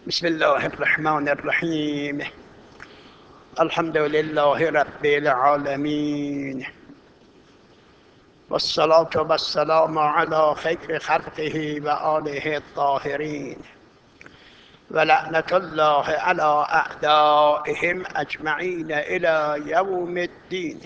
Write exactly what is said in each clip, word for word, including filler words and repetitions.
بسم الله الرحمن الرحیم. الحمد لله رب العالمین والصلاة والسلام على خیر خلقه و آله الطاهرین و لعنة الله على اعدائهم اجمعین الی یوم الدین.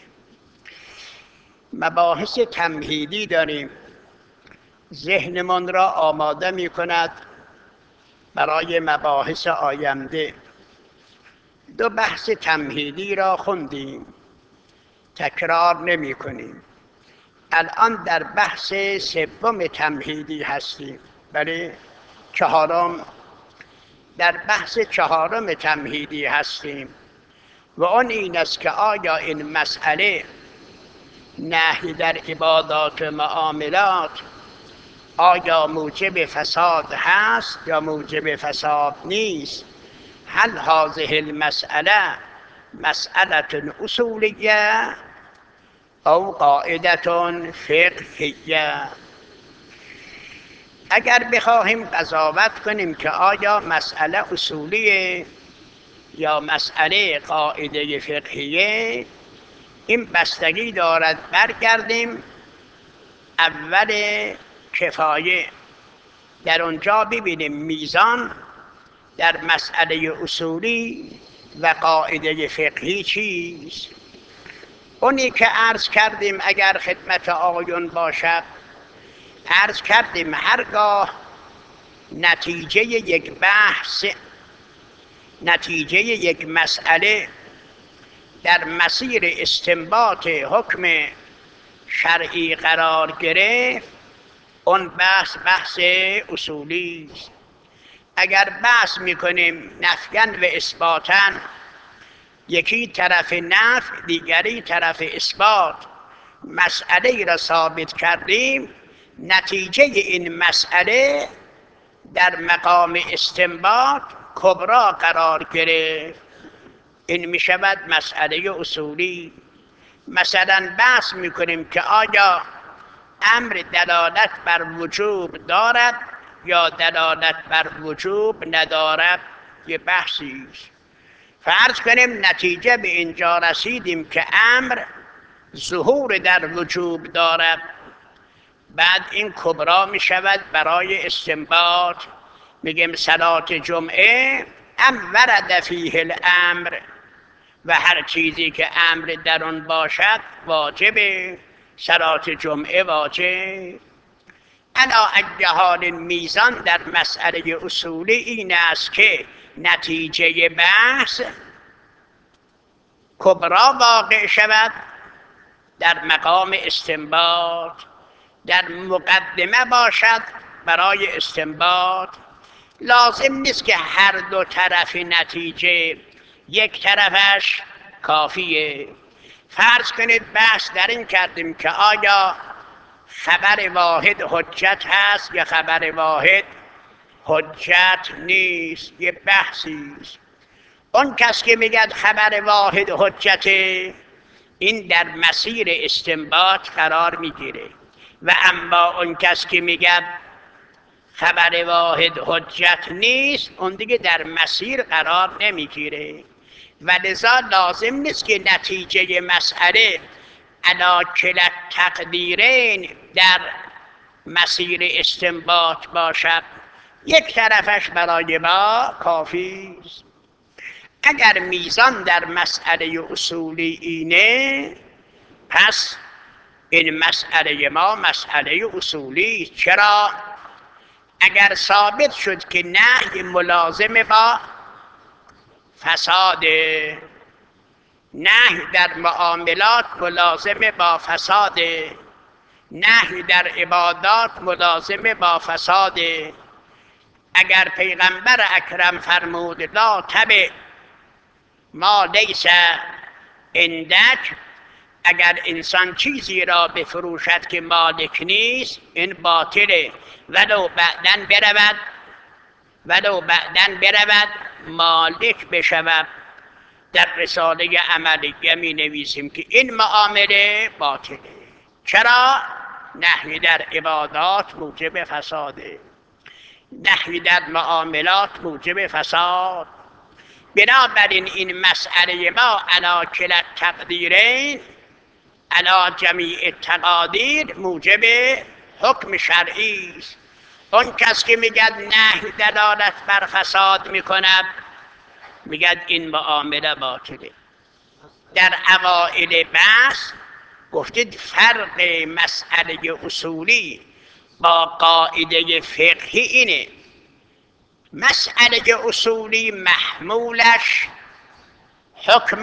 مباحث تمهیدی داریم، ذهنمان را آماده می کند برای مباحث آینده. دو بحث تمهیدی را خوندیم، تکرار نمی کنیم. الان در بحث سوم تمهیدی هستیم، بله چهارم، در بحث چهارم تمهیدی هستیم و آن این است که آیا این مسئله نهی در عبادات و معاملات آیا موجب فساد هست یا موجب فساد نیست؟ هل هذه المسأله مسألة اصولیه او قاعدة فقهیه؟ اگر بخواهیم قضاوت کنیم که آیا مسئله اصولیه یا مسئله قاعده فقهیه، این بستگی دارد برگردیم اول کفایه، در اونجا ببینیم میزان در مسئله اصولی و قاعده فقهی چیست. اونی که عرض کردیم اگر خدمت آقایون باشد، عرض کردیم هرگاه نتیجه یک بحث، نتیجه یک مسئله در مسیر استنباط حکم شرعی قرار گرفت، اون بحث بحث اصولی است. اگر بحث میکنیم نفیاً و اثباتاً، یکی طرف نفی دیگری طرف اثبات مسئله را ثابت کردیم، نتیجه این مسئله در مقام استنباط کبرا قرار گرفت، این میشود مسئله اصولی. مثلا بحث میکنیم که آیا امر دلالت بر وجوب دارد یا دلالت بر وجوب ندارد، یه بحثی است. فرض کنیم نتیجه به اینجا رسیدیم که امر ظهور در وجوب دارد، بعد این کبرا می شود برای استنباط. میگیم صلات جمعه ام ورد فیه الامر، و هر چیزی که امر در آن باشد واجبه، صلات جمعه واجب. علا ای حال میزان در مسئله اصولی این است که نتیجه بحث کبرا واقع شود در مقام استنباط، در مقدمه باشد برای استنباط. لازم نیست که هر دو طرف نتیجه یک طرفش کافیه. فرض کنید بحث در این کردیم که آیا خبر واحد حجت هست یا خبر واحد حجت نیست، یه بحثی است. اون کس که میگه خبر واحد حجته، این در مسیر استنباط قرار میگیره، و اما اون کس که میگه خبر واحد حجت نیست، اون دیگه در مسیر قرار نمیگیره. و لذا لازم نیست که نتیجه مسئله علی کلا تقدیرین در مسیر استنباط باشد، یک طرفش برای ما کافی است. اگر میزان در مسئله اصولی اینه، پس این مسئله ما مسئله اصولی است. چرا؟ اگر ثابت شد که نهی ملازم با فساد، نهی در معاملات ملازم با فساد، نهی در عبادات ملازم با فساد. اگر پیغمبر اکرم فرمود لا تبع ما لیس عندک، اگر انسان چیزی را بفروشد که مالک نیست، این باطله، ولو بعدن برود ولو بعدن برود مالک بشود. در رساله عملیه می نویسیم که این معامله باطله. چرا؟ نهی در عبادات موجب فساده. نحوی در معاملات موجب فساد. بنابراین این مسئله ما علی کلا التقدیرین علی جمیع التقادیر موجب حکم شرعی است. اون کس که میگد نهی دلالت بر فساد میکند میگد این معامله باطله. در اوائل بحث گفتید فرق مسئله اصولی با قاعده فقهی اینه: مسئله اصولی محمولش حکم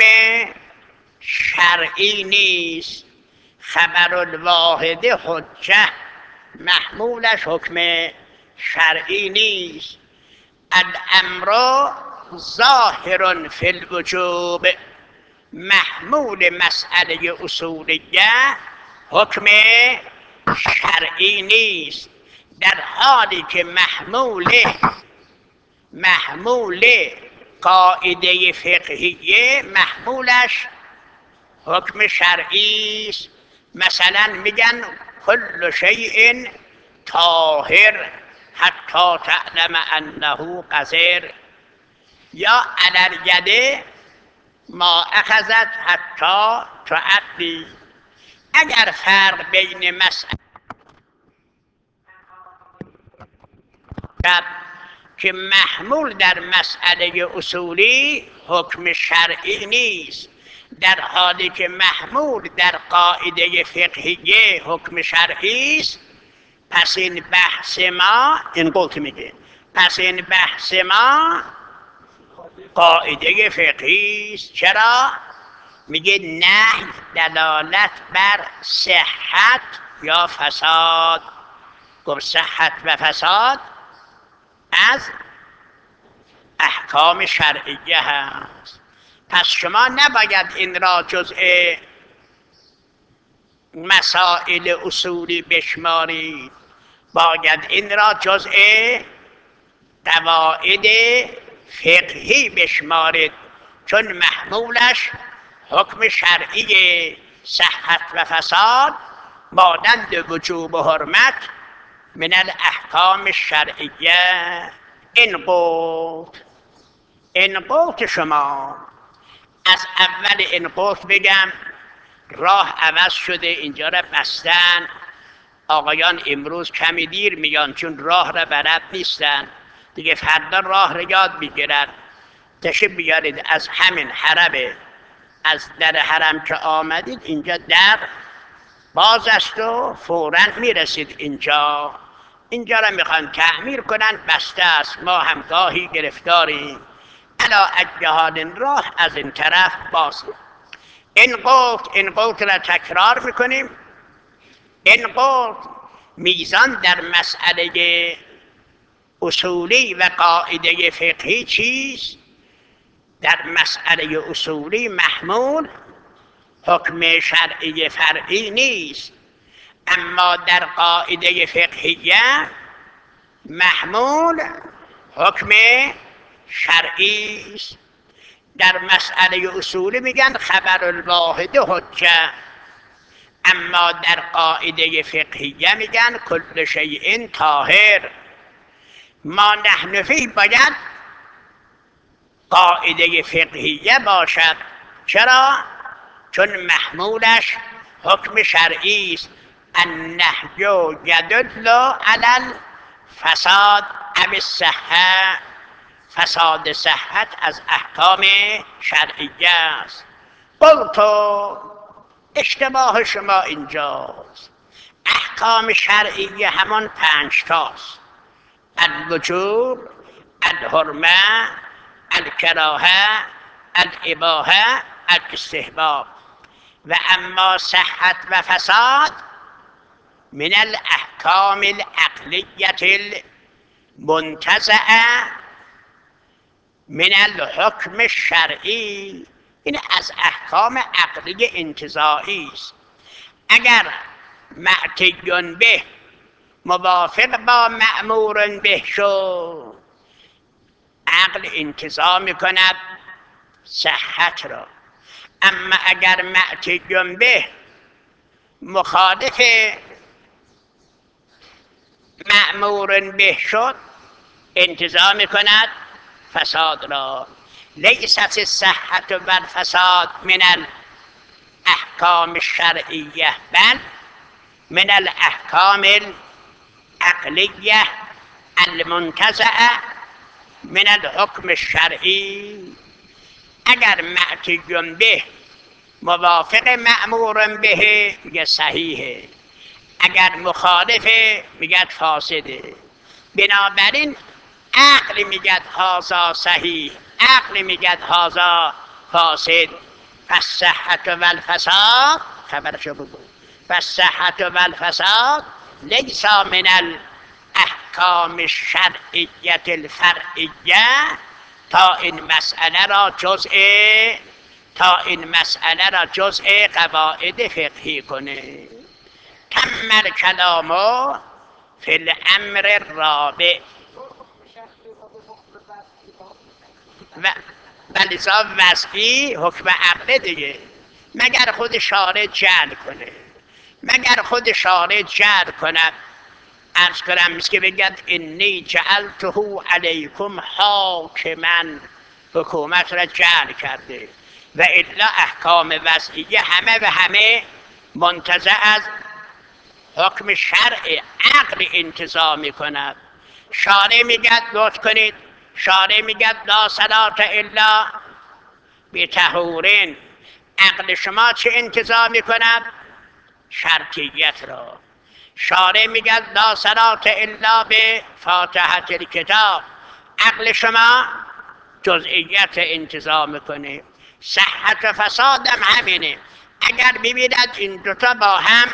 شرعی نیست، خبر الواحد حجه محمولش حکم شرعی نیست. الامر ظاهر فی الوجوب، محمول مسئله اصولیه حکم شرعی نیست، در حالی که محمول محمول قاعده فقهیه محمولش حکم شرعی است. مثلا میگن کل شیء طاهر حتی تعلم انه قذر، یا علی الید ما اخذت حتی تعدی. اگر فرق بین مسئله که محمول در مسئله اصولی حکم شرعی نیست، در حالی که محمول در قاعده فقهیه حکم شرعی است، پس این بحث ما این قلت میگه پس این بحث ما قاعده فقهی است. چرا؟ میگه نهی دلالت بر صحت یا فساد. گفت صحت و فساد از احکام شرعیه هست، پس شما نباید این را جزء مسائل اصولی بشمارید، باید این را جزء قواعد فقهی بشمارید، چون محمولش حکم شرعی. صحت و فساد مانند وجوب و حرمت من الاحکام الشرعیه. این قلت این قلت شما از اول این قلت بگم راه عوض شده، اینجا را بستن. آقایان امروز کمی دیر میان چون راه را بلد نیستن، دیگه فردا راه را یاد میگیرن. تشریف بیارید از همین حرم، از در حرم که آمدید اینجا در باز است و فوراً میرسید اینجا. اینجا را میخوان تعمیر کنن، بسته است، ما هم گاهی گرفتاریم. علا اجهال راه از این طرف باز. این قلت این قلت را تکرار میکنیم. این قلت میزان در مسئله اصولی و قاعده فقهی چیست؟ در مسئله اصولی محمول حکم شرعی فرعی نیست، اما در قاعده فقهیه محمول حکم شرعی است. در مسئله اصولی میگن خبر الواحد حجه، اما در قاعده فقهیه میگن کل شیء طاهر. ما نحن فیه باید قاعده فقهیه باشد. چرا؟ چون محمولش حکم شرعی است. النهی یدل علی الفساد او الصحه، فساد صحت از احکام شرعیه است. قلت اشتباه شما اینجاست. احکام شرعیه همان پنج تاست: الوجوب، الحرمه، الکراهه، الاباحه، الاستحباب. و اما صحت و فساد من الاحکام العقلیه المنتزعه من الحکم الشرعی. این از احکام عقلی انتزاعی است. اگر معتی به موافق با مأمور به شد، عقل انتزاع میکند صحت را. اما اگر معتی به مخالف مأمور به شد، انتزاع میکند فساد را. لیست الصحة و الفساد من الاحکام الشرعیه بل من الاحکام العقلیه المنتزعه من الحکم الشرعی. اگر معتی به موافق مأمور به میگه صحیحه، اگر مخالفه میگه فاسده. بنابراین عقل میگه هازا صحیح، عقل میگه هازا فاسد. فالصحة و الفساد، خبرشو بگو، فالصحة و الفساد لیس من الاحکام الشرعیه الفرعیه. تا این مسئله را جزء تا این مسئله را جزء قواعد فقهی کنه. تم الکلام فی الامر الرابع و بلزا وضعی حکم عقل دیگه، مگر خود شارع جعل کنه، مگر خود شارع جعل کند. عرض کنم که بگد انی جعلته علیکم حاکما، حکومت را جعل کرده، و الا احکام وضعیه همه و همه منتزع از حکم شرع عقل انتزاع می کند. شارع میگد لطف کنید، شارع میگد لا صلاة الا بطهورین، عقل شما چه انتزاع می کند؟ شرطیت را. شارع میگد لا صلاة الا به فاتحة الکتاب، عقل شما جزئیت انتزاع میکنه. صحت و فساد هم همینه. اگر ببیند این دوتا با هم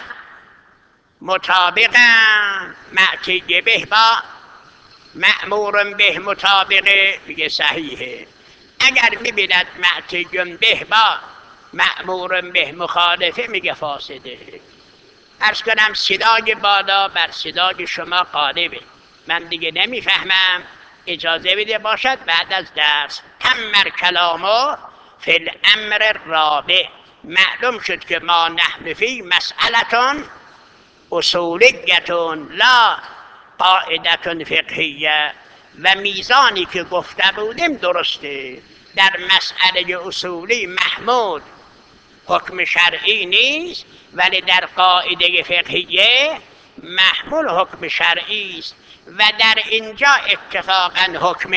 مطابقن، معتی به با مأمور به مطابقه میگه صحیحه. اگر ببیند معتی به با مأمور به مخالفه میگه فاسده. عرض کنم صدای بالا بر صدای شما غالبه، من دیگه نمیفهمم، اجازه بده باشد بعد از درس. تم الکلام فی الامر الرابع. معلوم شد که ما نحن فی مسئله اصولیه لا قاعده فقهیه، و میزانی که گفته بودیم درسته. در مسئله اصولی محمود حکم شرعی نیست، ولی در قاعده فقهیه محمول حکم شرعی است، و در اینجا اتفاقا حکم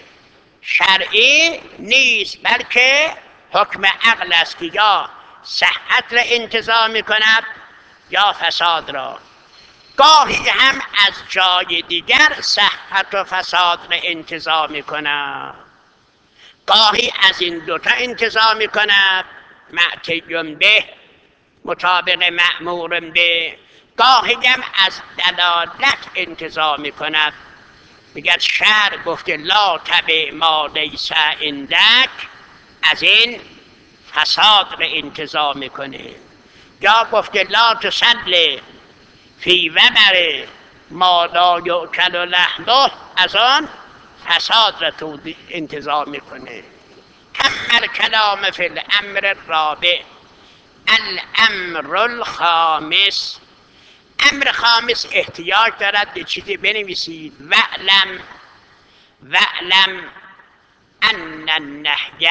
شرعی نیست بلکه حکم عقل است که یا صحت را انتزاع می کند یا فساد را. گاهی هم از جای دیگر صحت و فساد را انتزاع می کند، گاهی از این دوتا انتزاع می کند معتی به مطابق مأمور به، گاهی هم از دلالت انتزاع می کند. میگه شعر گفته لا تبع ما لیس عندک، از این فساد را انتزاع میکنه. یا گفته لا تصلی فی وبر ما لا یؤکل لحمه، از آن فساد را تو انتزاع میکنه. تم الکلام فی الامر الرابع. الامر الخامس. امر خامس احتیاج دارد به چیزی بنویسید. وعلم وعلم ان النهی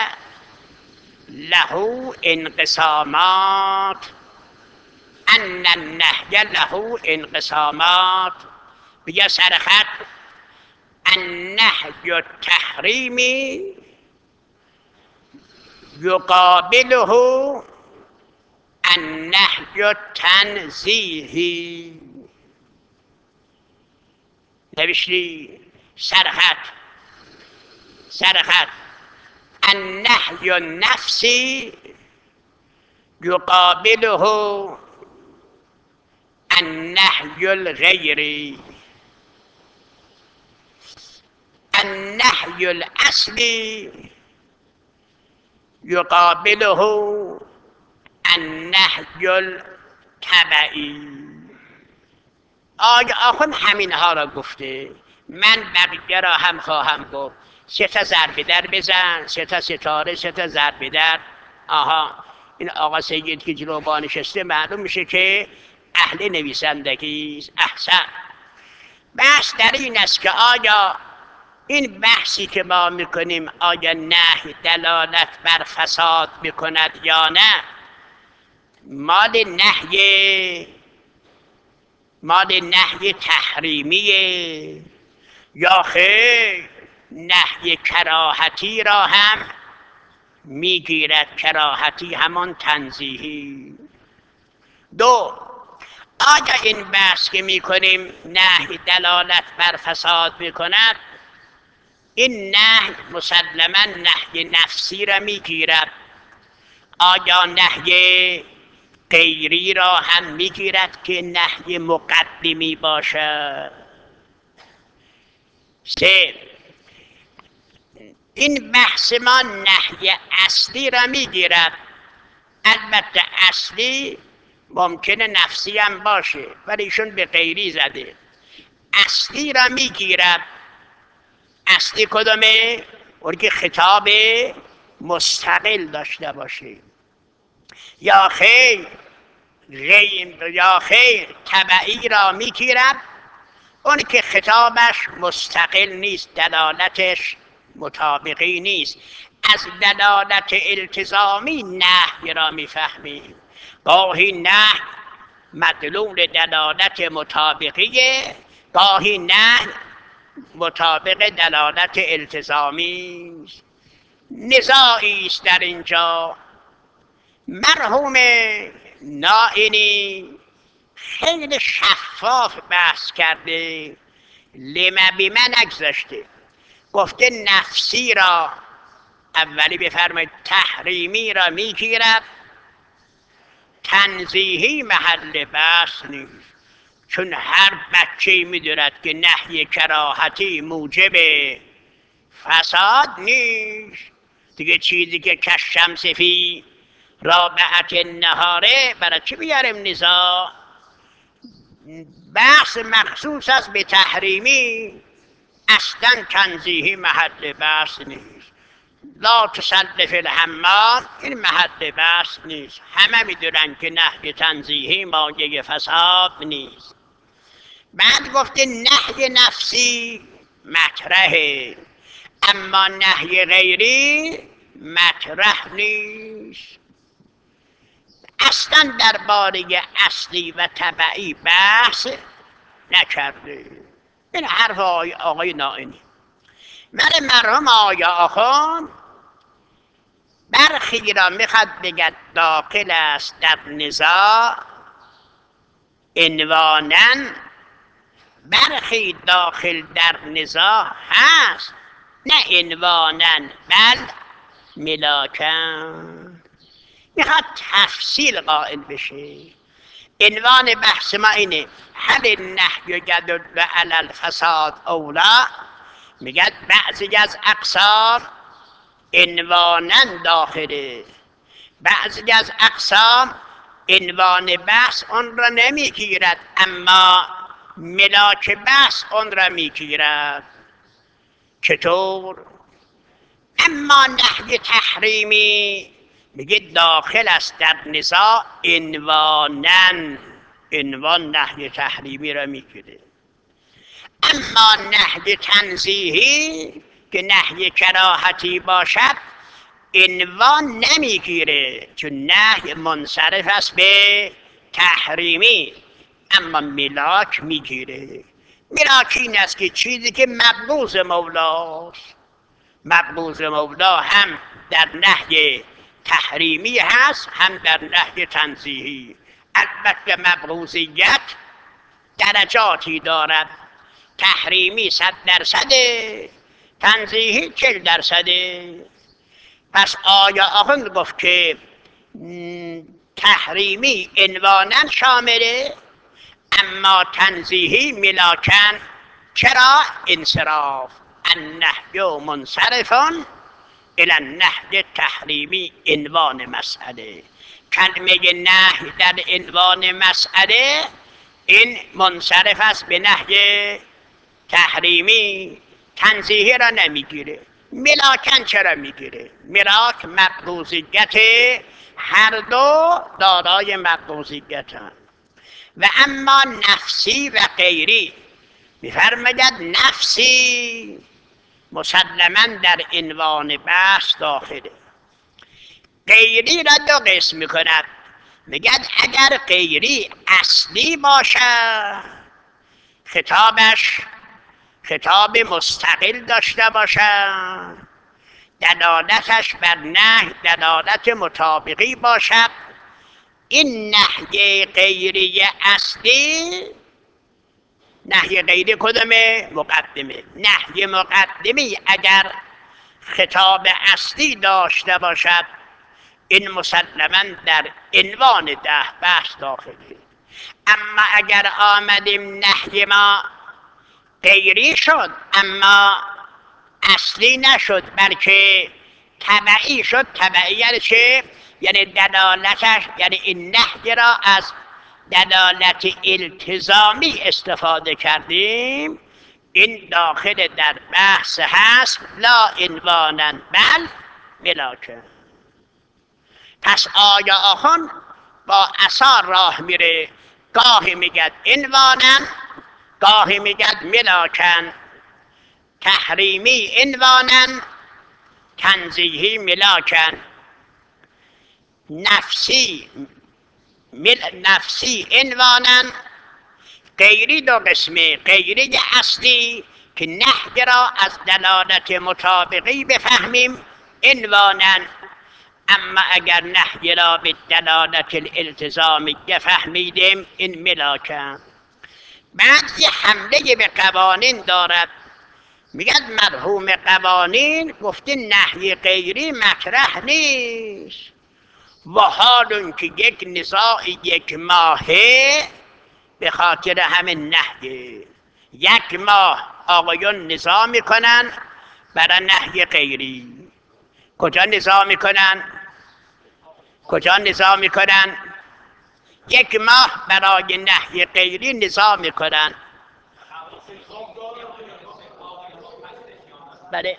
له انقسامات، ان النهی له انقسامات. بیا سرخط النهی التحریمی یقابله النهی التنزیهی. نوشتی سرخط سرخط النهی النفسی یقابله النهی الغیری. النهی الاصلی یقابله النهی التبعی. آقا آخوند همین ها را گفته، من بقیه را هم خواهم گفت. سه تا ضرب در بزن، سه تا ستاره، سه تا ضرب در. آها، این آقا سید که جلو با نشسته معلوم میشه که اهل نویسندگی است. احسن. بحث در این است که آیا این بحثی که ما میکنیم آیا نهی دلالت بر فساد میکند یا نه، مال نهی مال نهی تحریمیه یا خیر نهی کراهتی را هم میگیرد، کراهتی همان تنزیهی. دو، آیا این بحث که میکنیم نهی دلالت بر فساد میکند، این نهی مسلما نهی نفسی را میگیرد، آیا نهی غیری را هم میگیرد که نهی مقدمی باشد؟ سه، این بحث ما نهی اصلی را میگیرد، البته اصلی ممکنه نفسی هم باشه ولی ایشون به غیری زده، اصلی را میگیرد. اصلی کدومه؟ اون که خطاب مستقل داشته باشه، یا خیر غیر یا خیر تبعی را میگیرد، اون که خطابش مستقل نیست، دلالتش مطابقی نیست. از دلالت التزامی نهی را میفهمیم، گاهی نهی مدلول دلالت مطابقیه، گاهی نهی مطابق دلالت التزامی است. نزاعی است در اینجا. مرحوم نائینی خیلی شفاف بحث کرده، لما بیمه نگذاشته، گفته نفسی را اولی بفرمایید تحریمی را میگیرد، تنزیهی محل بحث نیست، چون هر بچه‌ای میدوند که نهی کراهتی موجب فساد نیست دیگه. چیزی که کشمس فی رابعت النهاره برای چی بیاریم نزاع؟ بحث مخصوص است به تحریمی، اصلا تنزیهی محل بحث نیست. لا تصل فی الحمام این محل بحث نیست، همه میدونن که نهی تنزیهی مایه فساد نیست. بعد گفته نهی نفسی مطرحه، اما نهی غیری مطرح نیست. اصلا درباره اصلی و تبعی بحث نکرده. این حرف آقای نائینی. ولی مرحوم آقای آخوند برخی را میخواد بگد داخل است در نزاع عنوانا، برخی داخل در نزاع هست نه عنوانا بل ملاکن، میخواد تفصیل قائل بشه. عنوان بحث ما اینه هل النهی یدل علی الفساد او لا، میگه بعضی از اقسام عنوانا داخله، بعضی از اقسام عنوان بحث اون را نمیگیرد اما ملاک بحث اون را میگیرد. چطور؟ اما نهی تحریمی میگه داخل است در نزاع عنوانا، عنوان نهی تحریمی را میگیره. اما نهی تنزیهی که نهی کراهتی باشد عنوان نمیگیره، چون نهی منصرف است به تحریمی، اما ملاک میگیره. ملاک این است که چیزی که مبغوض مولاست، مبغوض مولا هم در نهی تحریمی هست هم در نهی تنزیهی. البته مبغوضیت درجاتی دارد، تحریمی صد درصده، تنزیهی چل درصده. پس آیا آخوند گفت که تحریمی عنوانا شامله اما تنزیهی ملاکن. چرا؟ انصراف النهی منصرف الی النهی تحریمی عنوان مسئله. کلمه نهی در عنوان مسئله این منصرف است به نهی تحریمی، تنزیهی را نمیگیره. ملاکن چرا میگیره؟ ملاک مبغوضیت، هر دو دارای مبغوضیت هست. و اما نفسی و غیری، میفرماید نفسی مسلما در عنوان بحث داخله. غیری را دو قسم میکند، میگد اگر غیری اصلی باشد خطابش خطاب مستقل داشته باشد، دلالتش بر نهی دلالت مطابقی باشد، این نهی غیری اصلی، نهی غیری کدومه؟ مقدمه. نهی مقدمی اگر خطاب اصلی داشته باشد این مسلما در عنوان ده بحث داخله. اما اگر آمدیم نهی ما غیری شد اما اصلی نشد بلکه تبعی شد، تبعی یعنی چه؟ یعنی دلالتش، یعنی این نهی را از دلالت التزامی استفاده کردیم، این داخل در بحث هست لا عنوانا بل ملاکه. پس آیا آخون با اثار راه میره، گاهی میگد عنوانا گاهی میگد ملاکن، تحریمی عنوانا تنزیهی ملاکن، نفسی مل نفسی عنوانا. غیری دو قسمه، غیری اصلی که نهی را از دلالت مطابقی بفهمیم عنوانا، اما اگر نهی را به دلالت الالتزامی فهمیدیم این ملاکن. بعضی حمله به قوانین دارد، میگد مرحوم قوانین گفته نهی غیری مطرح نیست و حال که یک نزاع یک ماهه به خاطر همین نهی. یک ماه آقایون نزاع میکنن برای نهی غیری. کجا نزاع میکنن؟ کجا نزاع میکنن؟ یک ماه برای نهی غیری نزاع میکنن. بله.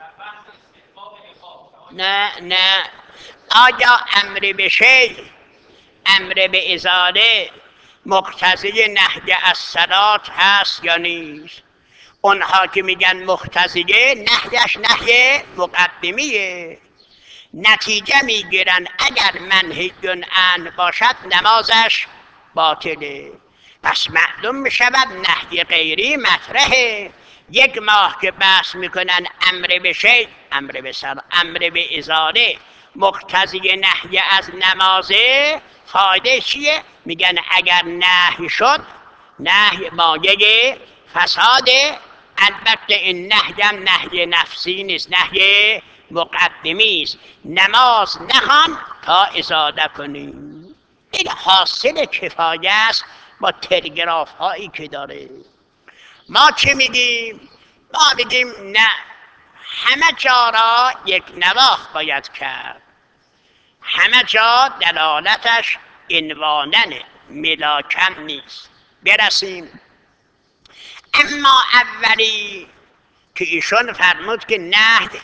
نه نه آیا امر به شیء، امر به ازاله مقتضی نهی از صلات هست یا نیست؟ اونها که میگن مقتضیه نهیش نهی مقدمیه، نتیجه میگیرن اگر منهی عنه باشد نمازش باطله. پس معلوم میشود نهی غیری مطرحه. یک ماه که بحث میکنن امر به شیء، امر به صلاة، امر به ازاله مقتضی نهی از نمازه، فایده چیه؟ میگن اگر نهی شد نهی مایه فساده. البته این نهی هم نهی نفسی نیست، نهی مقدمی است. نماز نخوان تا ازاله کنیم. این حاصل کفایه است با تلگراف هایی که داره. ما چه میگیم؟ ما میگیم نه، همه جا را یک نواخت باید کرد، همه جا دلالتش عنواننه، ملاکن نیست. برسیم. اما اولی که ایشون فرمود که نهی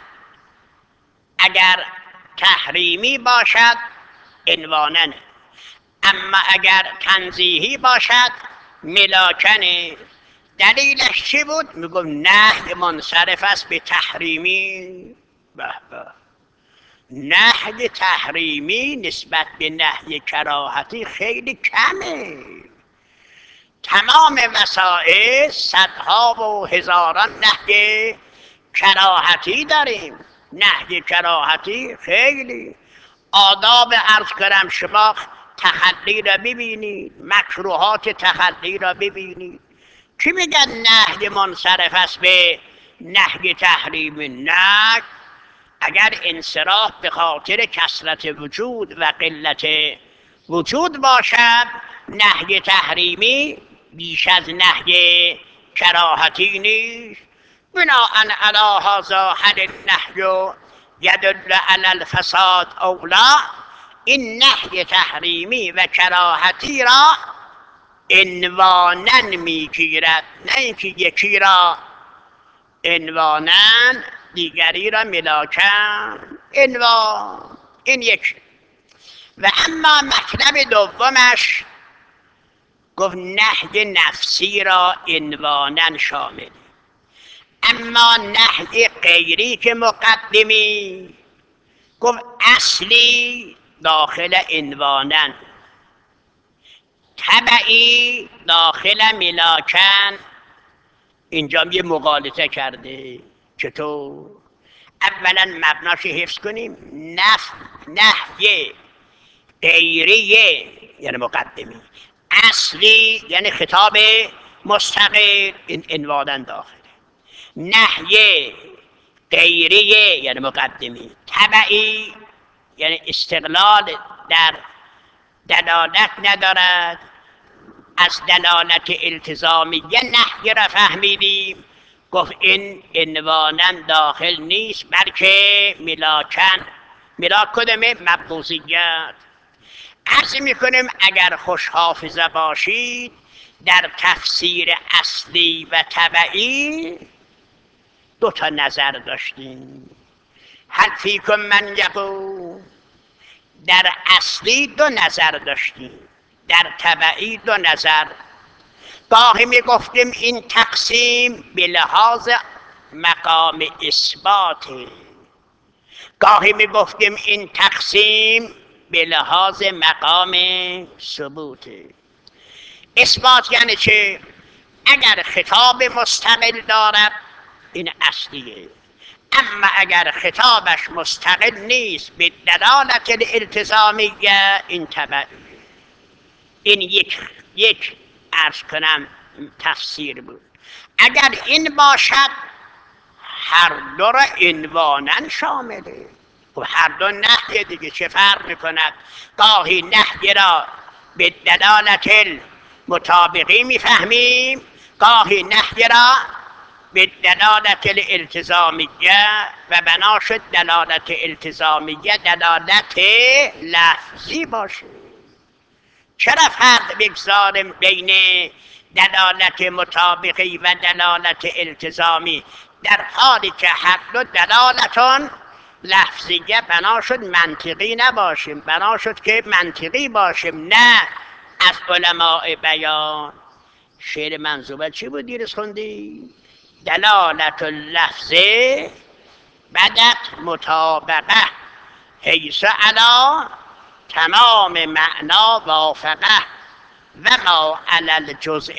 اگر تحریمی باشد عنواننه، اما اگر تنزیهی باشد ملاکنه. دلیلش چی بود؟ میگم نهی منصرف است به تحریمی. به به، نهی تحریمی نسبت به نهی کراهتی خیلی کمه. تمام وسائل صدها و هزاران نهی کراهتی داریم. نهی کراهتی خیلی آداب عرض کردم، شما تخلی را ببینید، مکروهات تخلی را ببینید. کی میگن نهی منصرف است به نهی تحریمی؟ نه، اگر انصراف به خاطر کثرت وجود و قلت وجود باشد نهی تحریمی بیش از نهی کراهتی نیست. بناء علی هذا هل النهی یدل علی الفساد او لا؟ این نهی تحریمی و کراهتی را عنوانا میگیرد، نه اینکه یکی را عنوانا دیگری را ملاکن. عنوان این یک. و اما مطلب دومش گفت نهی نفسی را عنوانا شامل، اما نهی غیری که مقدمی گفت اصلی داخل عنوانا، تبعی داخل ملاکن. اینجا یه مغالطه کرده. چطور؟ اولا مبناش حفظ کنیم. نف نهی غیریه یعنی مقدمی، اصلی یعنی خطاب مستقل، این عنوانا داخله. نهی غیریه یعنی مقدمی، تبعی یعنی استقلال در دلالت ندارد. از دلالت التزامیه نهی را فهمیدیم، گفت این عنوانا داخل نیست بلکه ملاکن. ملاک کدامه؟ مبغوضیت. عرض میکنیم اگر خوش حافظه باشید در تفسیر اصلی و تبعی دو تا نظر داشتیم. هل فیکم من یقول، در اصلی دو نظر داشتیم، در تبعی دو نظر. گاهی می گفتیم این تقسیم به لحاظ مقام اثبات، گاهی می گفتیم این تقسیم به لحاظ مقام ثبوت. اثبات یعنی چه؟ اگر خطاب مستقل دارد این اصلیه، اما اگر خطابش مستقل نیست به دلالت التزامیه این تبعیه. این یک یک عرض کنم تفسیر بود. اگر این باشد هر دو را عنوانا شامله. خب هر دو نهی دیگه چه فرق میکند؟ گاهی نهی را به دلالت مطابقی میفهمیم، گاهی نهی را به دلالت الالتزامیه و بنا شد دلالت التزامیه دلالت لفظی باشه. چرا فرق بگذاریم بین دلالت مطابقی و دلالت التزامی در حالی که هر دو دلالتان لفظیه؟ بنا شد منطقی نباشیم، بنا شد که منطقی باشیم، نه از علماء بیان. شعر منظومه چی بود دیروز خوندی؟ دلالت اللفظ بدت مطابقه حیث علا تمام معنا وافقه و ما علی الجزء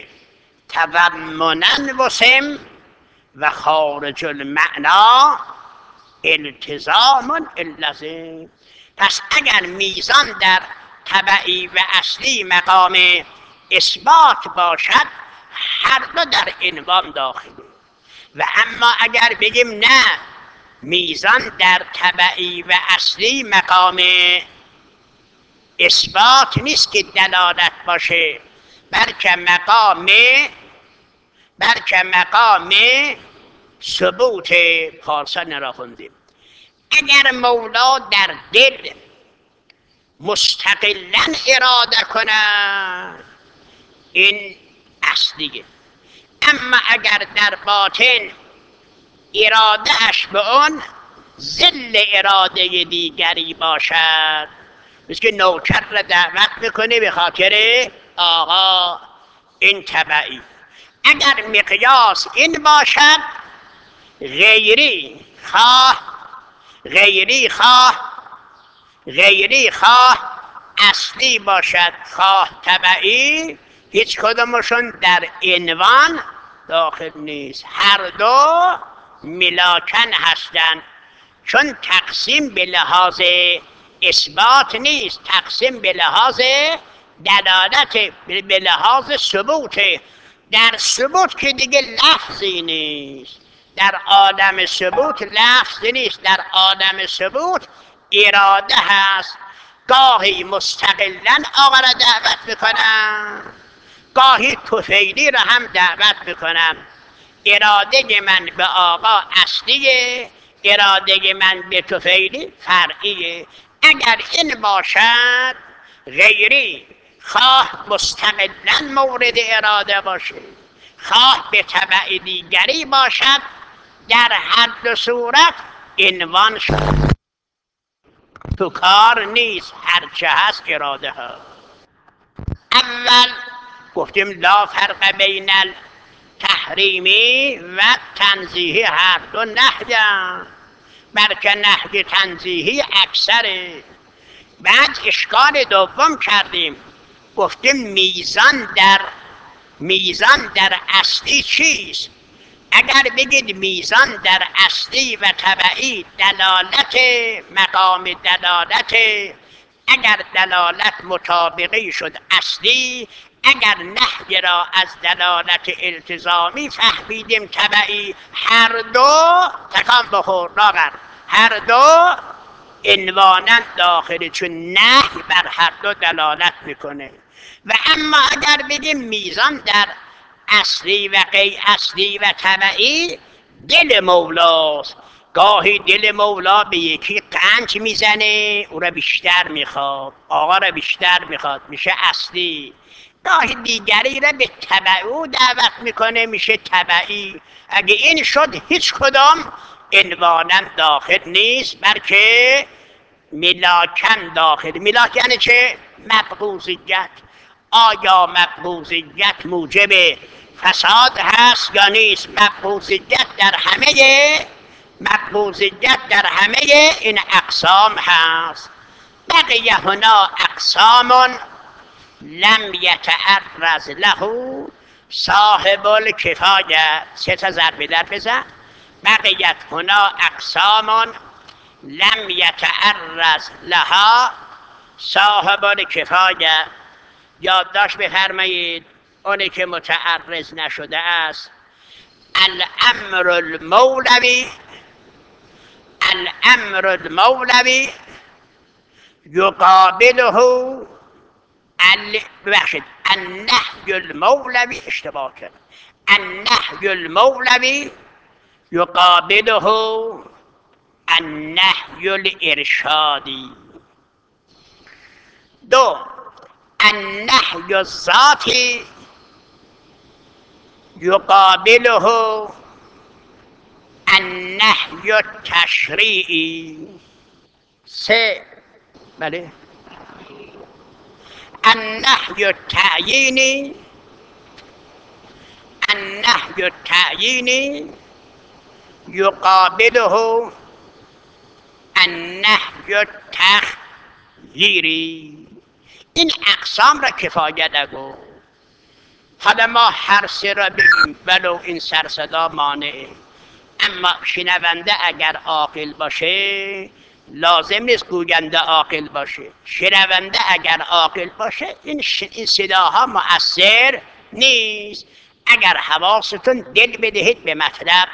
تضمنا وسم و خارج المعنا التزام اللازم. پس اگر میزان در تبعی و اصلی مقام اثبات باشد هر دو در عنوان داخله، و اما اگر بگیم نه میزان در تبعی و اصلی مقام اثبات نیست که دلالت باشه، بلکه مقام بلکه مقام ثبوت. پارسان را خوندیم. اگر مولا در دل مستقلا اراده کنه این اصلیه، اما اگر در باطن اراده اش به اون ضل اراده دیگری باشد، مثل که نوکر را دعوت میکنه به خاطر آقا، این تبعی. اگر مقیاس این باشد غیری خواه غیری خواه غیری خواه اصلی باشد خواه تبعی، هیچ کدومشون در عنوان داخل نیست، هر دو ملاکن هستند. چون تقسیم به لحاظ اثبات نیست، تقسیم به لحاظ دلالت، به لحاظ ثبوت. در ثبوت که دیگه لفظی نیست، در عالم ثبوت لفظی نیست، در عالم ثبوت اراده هست. گاهی مستقلا آقا را دعوت میکنم، گاهی طفیلی را هم دعوت میکنم. اراده من به آقا اصلیه، اراده من به طفیلی فرعیه. اگر این باشد غیری خواه مستقلا مورد اراده باشه، خواه به تبع دیگری باشد، در هر دو صورت عنوان شد. تو کار نیست، هرچه هست اراده ها. اول گفتیم لا فرق بین التحریمی و تنزیهی، هر دو نهی‌اند، بلکه نهی تنزیهی اکثره. بعد اشکال دوم کردیم، گفتیم میزان در میزان در اصلی چیست؟ اگر بگید میزان در اصلی و تبعی دلالت مقام دلالت، اگر دلالت مطابقی شد اصلی، اگر نهی را از دلالت التزامی فهمیدیم تبعی، هر دو تکان بخور لاغر، هر دو عنوانا داخلی، چون نهی بر هر دو دلالت میکنه. و اما اگر بگیم میزان در اصلی و غیر اصلی و تبعی، دل مولاست، گاهی دل مولا به یکی قنج میزنه، او را بیشتر میخواد، آقا را بیشتر میخواد، میشه اصلی. گاهی دیگری را به تبع او دعوت میکنه، میشه تبعی. اگه این شد هیچ کدام عنوانا داخل نیست، بلکه ملاکن داخل. ملاک یعنی چه؟ مقبوضیت. آیا مقبوضیت موجب فساد هست یا نیست؟ مقبوضیت در همه مقبوضیت در همه این اقسام هست. بقیه هنا اقسام لم یتعرض له صاحب الکفایه. سه تا ضرب در بزن. بقیت هنا اقسام لم یتعرض لها صاحب الکفایه. یادداشت بفرمایید، اونی که متعرض نشده است، الامر المولوی، الامر المولوی یقابله ال... ببخشید النهی المولوی، اشتباه کرد، النهی المولوی یقابله النهی الارشادی. دو، النهی الذاتی یقابله النهی التشریعی. سه، بله، النهی التعیینی، النهی التعیینی یقابله النهی التخییری. این اقسام را کفایت نگو. حالا ما هر سه را بگیم ولو این سرصدا مانعه، اما شنونده اگر عاقل باشه لازم نیست گوینده عاقل باشه. شنونده اگر عاقل باشه این, ش... این صداها مؤثر نیست. اگر حواستون دل بدهید به مطلب،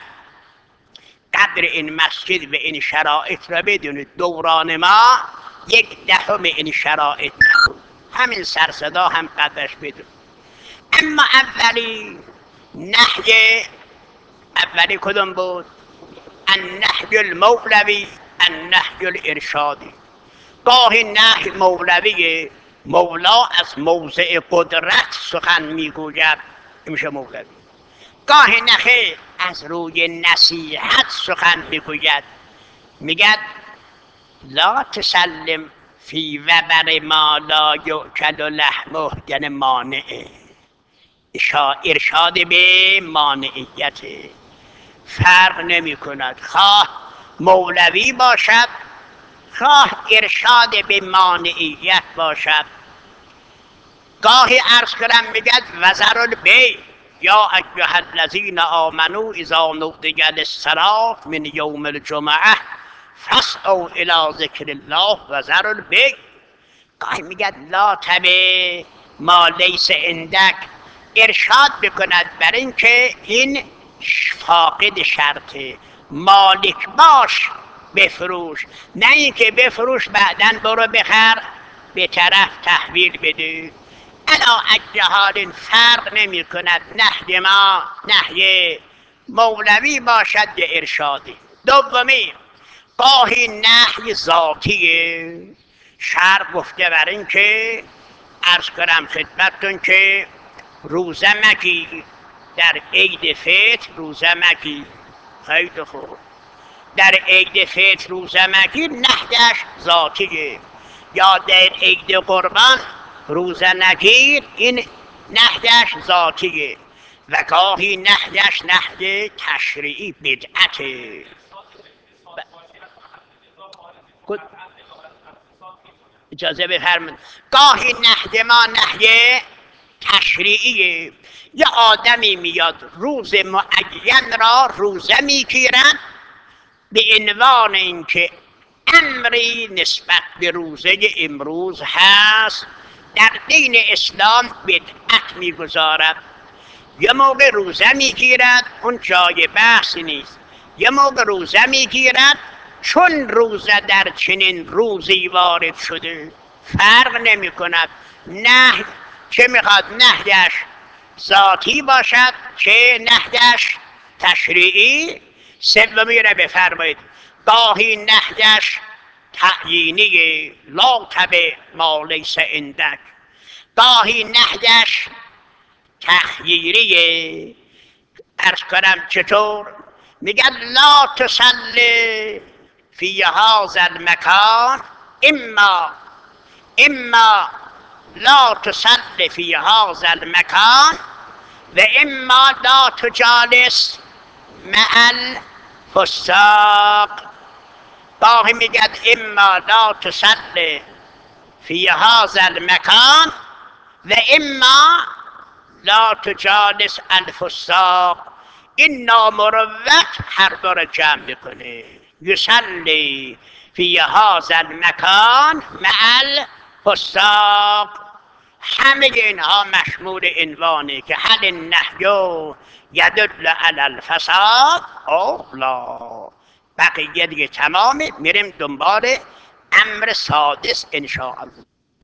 قدر این مسجد و این شرایط را بدونید، دوران ما یک دهم این شرایط نبود، همین سرصدا هم قدرش بدون. اما اولی نهی، اولی کدوم بود؟ النهی المولوی، النهی الارشادی. گاهی نهی مولوی، مولا از موضع قدرت سخن میگوید، میشه مولوی. گاهی نخیر از روی نصیحت سخن میگوید، میگد لا تسلم فی وبر ما لا یؤکل لحمه، یعنی مانعه، ارشاد به مانعیت. فرق نمی کند خواه مولوی باشد، خواه ارشاد به مانعیت باشد. گاهی عرض کنم میگد وزر البیع یا ایها الذین آمنوا اذا نودی للصلاة من یوم الجمعه فاسعوا الی ذکر الله وذروا البیع. گاهی میگد لا تبع ما لیس عندک، ارشاد بکند بر این که این فاقد شرطه، مالک باش بفروش، نه اینکه بفروش بعدن برو بخر به طرف تحویل بده. الا اجهال فرق نمی کند نهی ما نهی مولوی باشد یا ارشادی. دومی گاهی نهی ذاتیه. شرع گفته بر این که عرض کنم خدمتتون که روزه مگیر، در عید فطر روزه مگیر. خیلی خوب، در عید فطر روزه مگیر نهیش ذاتیه. یا در عید قربان روزه نگیر، این نهیش ذاتیه و گاهی نهیش نهی تشریعی بدعته. اجازه بفرمایید. گاهی نهی ما نهی تشریعیه. یه آدمی میاد روز معین را روزه میگیرد به عنوان اینکه امری نسبت به روزه امروز هست، در دین اسلام بدعت میگذارد. یه موقع روزه میگیرد، اون جای بحث نیست، یه موقع روزه میگیرد چون روزه در چنین روزی وارد شده فرق نمی کند. نه چه میخواد نهیش ذاتی باشد چه نهیش تشریعی. سومی را بفرمایید. گاهی نهیش تعیینی لا تبع ما لیس عندک، گاهی نهیش تخییریه. عرض کنم چطور؟ میگن لا تصلی فی هذا المکان اما اما لا تصلی فی هذا المکان و اما لا تجالس مع الفساق. گاهی میگن اما لا تصلی فی هذا المکان و اما لا تجالس الفساق. این نامروت هر دو را جمع میکنه. یصلی فی هذا المکان مع الفساق. همه اینها مشمول عنوانه که هل النهی یدل علی الفساد او لا. بقیه دیگه تمامه. میریم دنبال امر سادس ان شاء الله.